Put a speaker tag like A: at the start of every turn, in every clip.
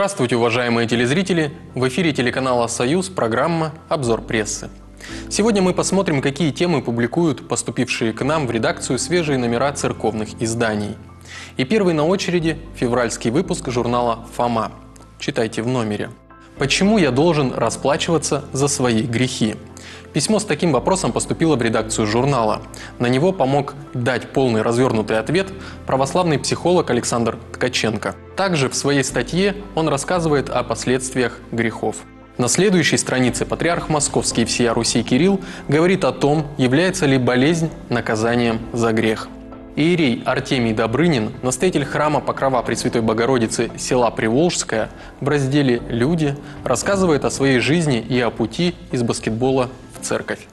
A: Здравствуйте, уважаемые телезрители! В эфире телеканала «Союз» программа «Обзор прессы». Сегодня мы посмотрим, какие темы публикуют поступившие к нам в редакцию свежие номера церковных изданий. И первый на очереди – февральский выпуск журнала «Фома». Читайте в номере. Почему я должен расплачиваться за свои грехи? Письмо с таким вопросом поступило в редакцию журнала. На него помог дать полный развернутый ответ православный психолог Александр Ткаченко. Также в своей статье он рассказывает о последствиях грехов. На следующей странице патриарх Московский и всея Руси Кирилл говорит о том, является ли болезнь наказанием за грех. Иерей Артемий Добрынин, настоятель храма Покрова Пресвятой Богородицы села Приволжское, в разделе «Люди» рассказывает о своей жизни и о пути из баскетбола в церковь.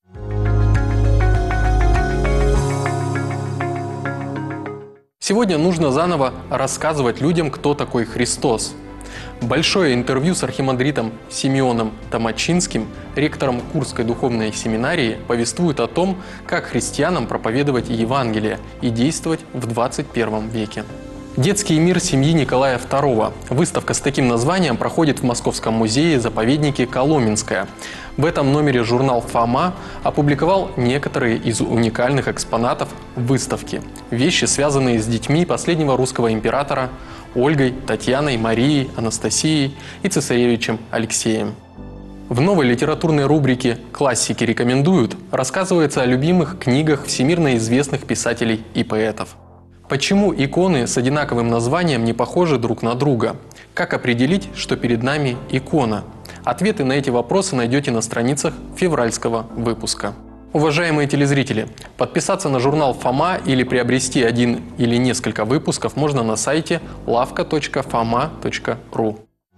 A: Сегодня нужно заново рассказывать людям, кто такой Христос. Большое интервью с архимандритом Симеоном Томачинским, ректором Курской духовной семинарии, повествует о том, как христианам проповедовать Евангелие и действовать в 21 веке. Детский мир семьи Николая II. Выставка с таким названием проходит в Московском музее-заповеднике Коломенское. В этом номере журнал «Фома» опубликовал некоторые из уникальных экспонатов выставки. Вещи, связанные с детьми последнего русского императора Ольгой, Татьяной, Марией, Анастасией и цесаревичем Алексеем. В новой литературной рубрике «Классики рекомендуют» рассказывается о любимых книгах всемирно известных писателей и поэтов. Почему иконы с одинаковым названием не похожи друг на друга? Как определить, что перед нами икона? Ответы на эти вопросы найдете на страницах февральского выпуска. Уважаемые телезрители, подписаться на журнал «Фома» или приобрести один или несколько выпусков можно на сайте lavka.foma.ru.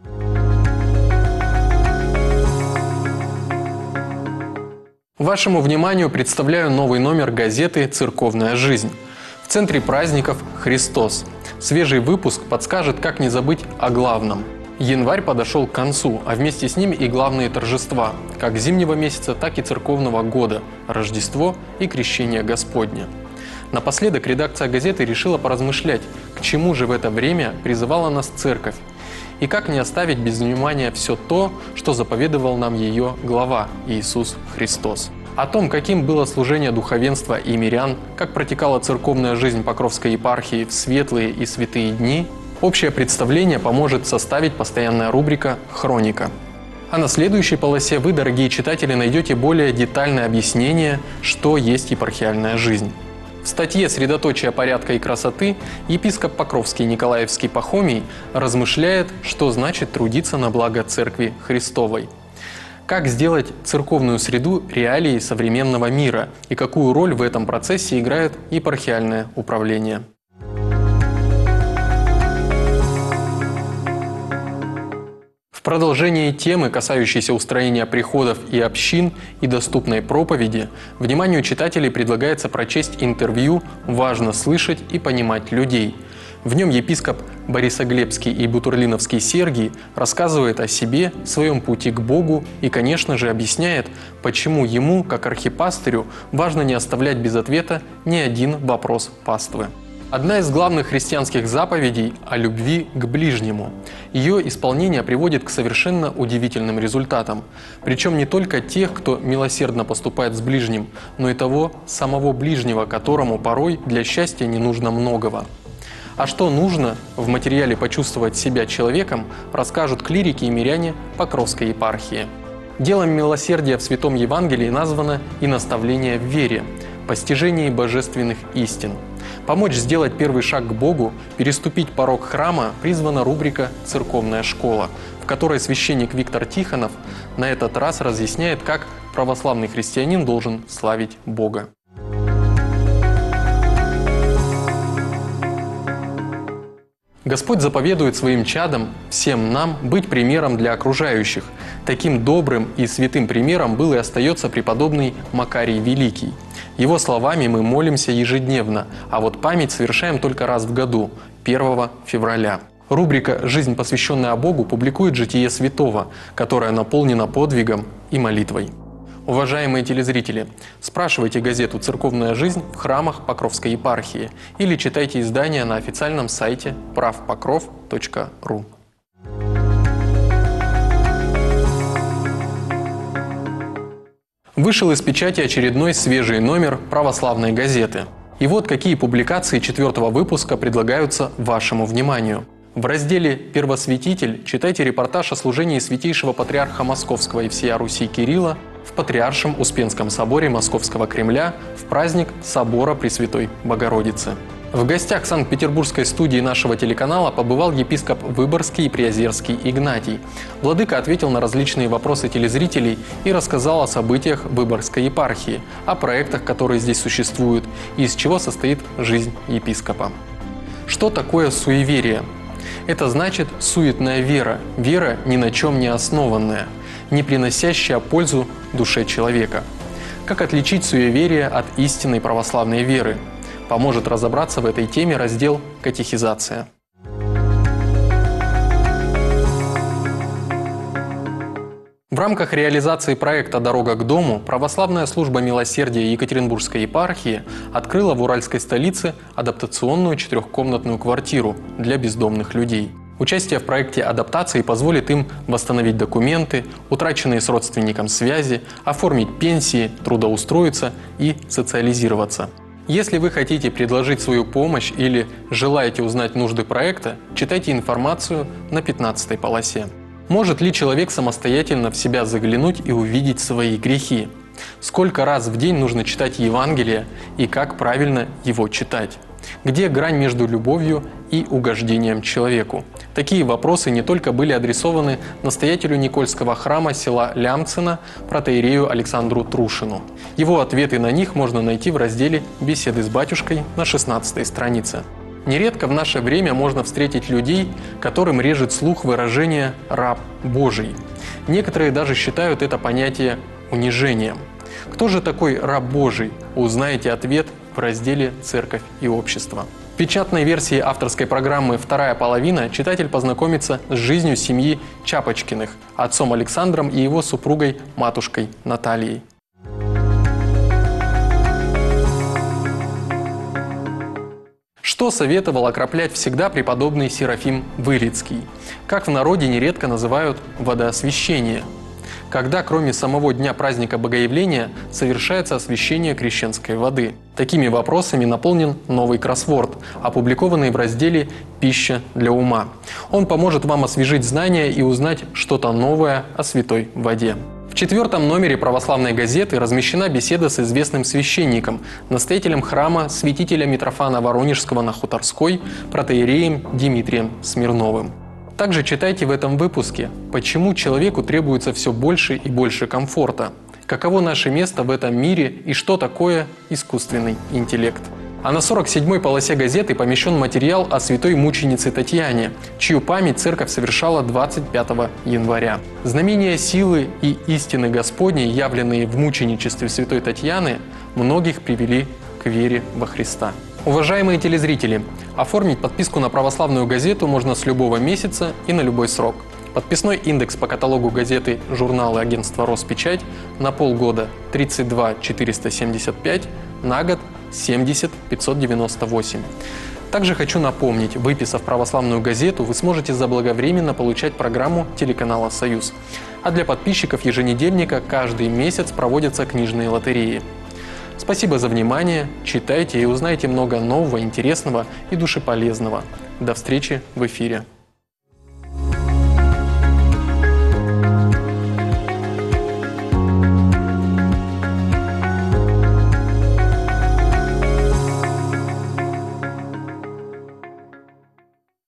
A: Вашему вниманию представляю новый номер газеты «Церковная жизнь». В центре праздников Христос. Свежий выпуск подскажет, как не забыть о главном. Январь подошел к концу, а вместе с ним и главные торжества, как зимнего месяца, так и церковного года – Рождество и Крещение Господне. Напоследок редакция газеты решила поразмышлять, к чему же в это время призывала нас Церковь, и как не оставить без внимания все то, что заповедовал нам ее глава Иисус Христос. О том, каким было служение духовенства и мирян, как протекала церковная жизнь Покровской епархии в светлые и святые дни, общее представление поможет составить постоянная рубрика «Хроника». А на следующей полосе вы, дорогие читатели, найдете более детальное объяснение, что есть епархиальная жизнь. В статье «Средоточие порядка и красоты» епископ Покровский Николаевский Пахомий размышляет, что значит трудиться на благо Церкви Христовой. Как сделать церковную среду реалией современного мира и какую роль в этом процессе играет епархиальное управление. В продолжении темы, касающейся устроения приходов и общин и доступной проповеди, вниманию читателей предлагается прочесть интервью «Важно слышать и понимать людей». В нем епископ Борисоглебский и Бутурлиновский Сергий рассказывает о себе, своем пути к Богу и, конечно же, объясняет, почему ему, как архипастырю, важно не оставлять без ответа ни один вопрос паствы. Одна из главных христианских заповедей – о любви к ближнему. Ее исполнение приводит к совершенно удивительным результатам. Причем не только тех, кто милосердно поступает с ближним, но и того самого ближнего, которому порой для счастья не нужно многого. А что нужно в материале «Почувствовать себя человеком» расскажут клирики и миряне Покровской епархии. Делом милосердия в Святом Евангелии названо и наставление в вере, постижении божественных истин. Помочь сделать первый шаг к Богу, переступить порог храма призвана рубрика «Церковная школа», в которой священник Виктор Тихонов на этот раз разъясняет, как православный христианин должен славить Бога. Господь заповедует своим чадам, всем нам, быть примером для окружающих. Таким добрым и святым примером был и остается преподобный Макарий Великий. Его словами мы молимся ежедневно, а вот память совершаем только раз в году, 1 февраля. Рубрика «Жизнь, посвященная Богу» публикует житие святого, которое наполнено подвигом и молитвой. Уважаемые телезрители, спрашивайте газету «Церковная жизнь» в храмах Покровской епархии или читайте издания на официальном сайте pravpokrov.ru. Вышел из печати очередной свежий номер православной газеты. И вот какие публикации 4-го выпуска предлагаются вашему вниманию. В разделе «Первосвятитель» читайте репортаж о служении святейшего патриарха Московского и всея Руси Кирилла в Патриаршем Успенском соборе Московского Кремля в праздник Собора Пресвятой Богородицы. В гостях Санкт-Петербургской студии нашего телеканала побывал епископ Выборгский и Приозерский Игнатий. Владыка ответил на различные вопросы телезрителей и рассказал о событиях Выборгской епархии, о проектах, которые здесь существуют, и из чего состоит жизнь епископа. Что такое суеверие? Это значит суетная вера, вера ни на чем не основанная, не приносящая пользу душе человека. Как отличить суеверие от истинной православной веры? Поможет разобраться в этой теме раздел «Катехизация». В рамках реализации проекта «Дорога к дому» православная служба милосердия Екатеринбургской епархии открыла в уральской столице адаптационную 4-комнатную квартиру для бездомных людей. Участие в проекте адаптации позволит им восстановить документы, утраченные с родственником связи, оформить пенсии, трудоустроиться и социализироваться. Если вы хотите предложить свою помощь или желаете узнать нужды проекта, читайте информацию на 15-й полосе. Может ли человек самостоятельно в себя заглянуть и увидеть свои грехи? Сколько раз в день нужно читать Евангелие и как правильно его читать? Где грань между любовью и угождением человеку? Такие вопросы не только были адресованы настоятелю Никольского храма села Лямцино, протоиерею Александру Трушину. Его ответы на них можно найти в разделе «Беседы с батюшкой» на 16-й странице. Нередко в наше время можно встретить людей, которым режет слух выражение «раб Божий». Некоторые даже считают это понятие унижением. Кто же такой раб Божий? Узнаете ответ в разделе «Церковь и общество». В печатной версии авторской программы «Вторая половина» читатель познакомится с жизнью семьи Чапочкиных, отцом Александром и его супругой, матушкой Натальей. Что советовал окроплять всегда преподобный Серафим Вырицкий? Как в народе нередко называют водоосвящение. Когда кроме самого дня праздника Богоявления совершается освящение крещенской воды. Такими вопросами наполнен новый кроссворд, опубликованный в разделе «Пища для ума». Он поможет вам освежить знания и узнать что-то новое о святой воде. В 4-м номере православной газеты размещена беседа с известным священником, настоятелем храма святителя Митрофана Воронежского на Хуторской, протоиереем Дмитрием Смирновым. Также читайте в этом выпуске, почему человеку требуется все больше и больше комфорта, каково наше место в этом мире и что такое искусственный интеллект. А на 47-й полосе газеты помещен материал о святой мученице Татьяне, чью память церковь совершала 25 января. Знамения силы и истины Господней, явленные в мученичестве святой Татьяны, многих привели к вере во Христа. Уважаемые телезрители, оформить подписку на православную газету можно с любого месяца и на любой срок. Подписной индекс по каталогу газеты «Журналы агентства Роспечать» на полгода 32 475, на год 70 598. Также хочу напомнить, выписав православную газету, вы сможете заблаговременно получать программу телеканала «Союз». А для подписчиков еженедельника каждый месяц проводятся книжные лотереи. Спасибо за внимание, читайте и узнайте много нового, интересного и душеполезного. До встречи в эфире.